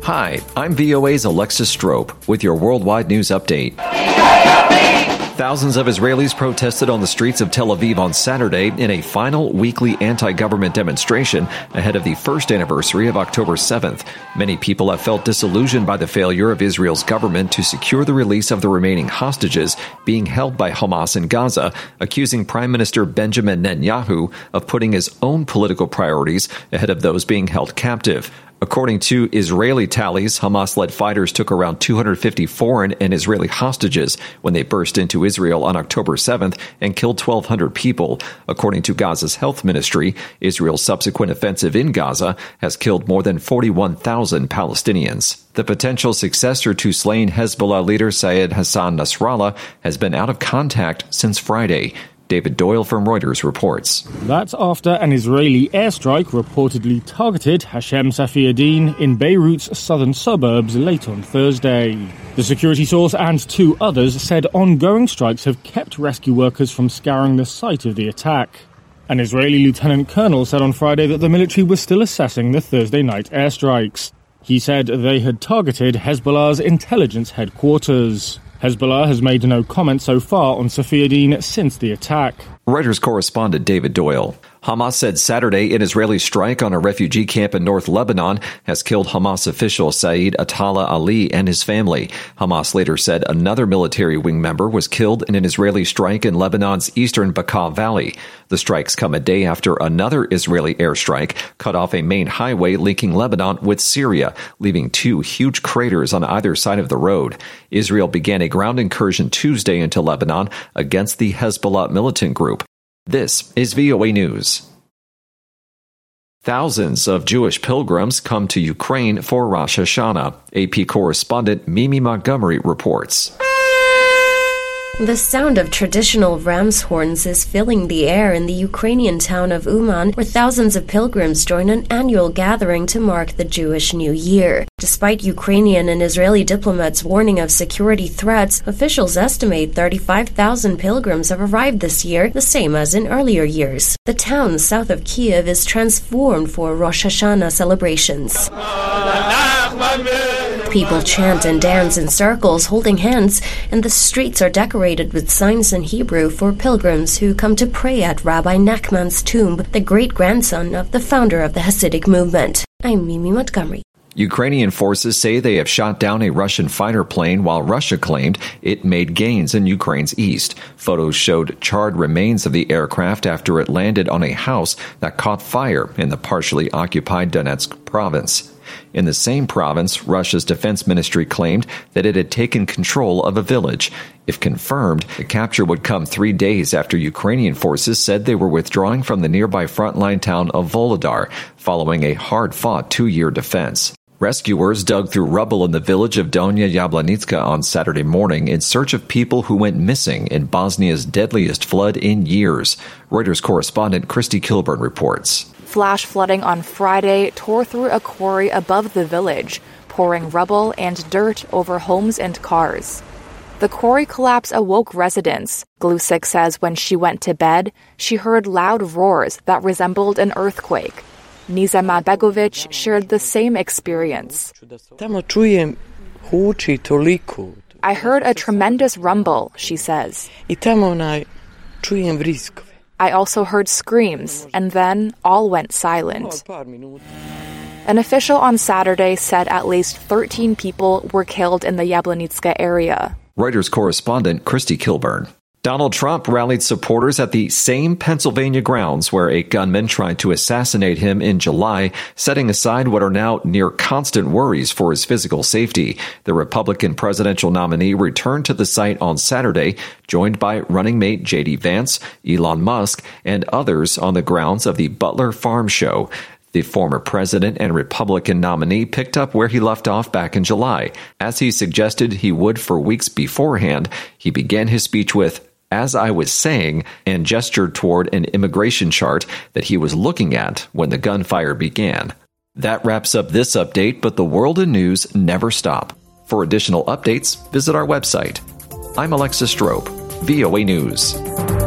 Hi, I'm VOA's Alexis Strope with your worldwide news update. Thousands of Israelis protested on the streets of Tel Aviv on Saturday in a final weekly anti-government demonstration ahead of the first anniversary of October 7th. Many people have felt disillusioned by the failure of Israel's government to secure the release of the remaining hostages being held by Hamas in Gaza, accusing Prime Minister Benjamin Netanyahu of putting his own political priorities ahead of those being held captive. According to Israeli tallies, Hamas-led fighters took around 250 foreign and Israeli hostages when they burst into Israel on October 7th and killed 1,200 people. According to Gaza's health ministry, Israel's subsequent offensive in Gaza has killed more than 41,000 Palestinians. The potential successor to slain Hezbollah leader Syed Hassan Nasrallah has been out of contact since Friday. David Doyle from Reuters reports. That's after an Israeli airstrike reportedly targeted Hashem Safiuddin in Beirut's southern suburbs late on Thursday. The security source and two others said ongoing strikes have kept rescue workers from scouring the site of the attack. An Israeli lieutenant colonel said on Friday that the military was still assessing the Thursday night airstrikes. He said they had targeted Hezbollah's intelligence headquarters. Hezbollah has made no comment so far on Safiuddin since the attack. Reuters correspondent David Doyle. Hamas said Saturday an Israeli strike on a refugee camp in North Lebanon has killed Hamas official Saeed Atallah Ali and his family. Hamas later said another military wing member was killed in an Israeli strike in Lebanon's eastern Bekaa Valley. The strikes come a day after another Israeli airstrike cut off a main highway linking Lebanon with Syria, leaving two huge craters on either side of the road. Israel began a ground incursion Tuesday into Lebanon against the Hezbollah militant group. This is VOA News. Thousands of Jewish pilgrims come to Ukraine for Rosh Hashanah. AP correspondent Mimi Montgomery reports. The sound of traditional ram's horns is filling the air in the Ukrainian town of Uman, where thousands of pilgrims join an annual gathering to mark the Jewish New Year. Despite Ukrainian and Israeli diplomats' warning of security threats, officials estimate 35,000 pilgrims have arrived this year, the same as in earlier years. The town south of Kiev is transformed for Rosh Hashanah celebrations. People chant and dance in circles, holding hands, and the streets are decorated with signs in Hebrew for pilgrims who come to pray at Rabbi Nachman's tomb, the great-grandson of the founder of the Hasidic movement. I'm Mimi Montgomery. Ukrainian forces say they have shot down a Russian fighter plane while Russia claimed it made gains in Ukraine's east. Photos showed charred remains of the aircraft after it landed on a house that caught fire in the partially occupied Donetsk province. In the same province, Russia's defense ministry claimed that it had taken control of a village. If confirmed, the capture would come 3 days after Ukrainian forces said they were withdrawing from the nearby frontline town of Volodar, following a hard-fought 2-year defense. Rescuers dug through rubble in the village of Donya Yablonitska on Saturday morning in search of people who went missing in Bosnia's deadliest flood in years. Reuters correspondent Christy Kilburn reports. Flash flooding on Friday tore through a quarry above the village, pouring rubble and dirt over homes and cars. The quarry collapse awoke residents. Glusik says when she went to bed, she heard loud roars that resembled an earthquake. Nizama Begovic shared the same experience. I heard a tremendous rumble, she says. I also heard screams, and then all went silent. An official on Saturday said at least 13 people were killed in the Yablonitska area. Reuters correspondent Christy Kilburn. Donald Trump rallied supporters at the same Pennsylvania grounds where a gunman tried to assassinate him in July, setting aside what are now near constant worries for his physical safety. The Republican presidential nominee returned to the site on Saturday, joined by running mate J.D. Vance, Elon Musk, and others on the grounds of the Butler Farm Show. The former president and Republican nominee picked up where he left off back in July. As he suggested he would for weeks beforehand, he began his speech with, "As I was saying," and gestured toward an immigration chart that he was looking at when the gunfire began. That wraps up this update, but the world in news never stop. For additional updates, visit our website. I'm Alexis Strope, VOA News.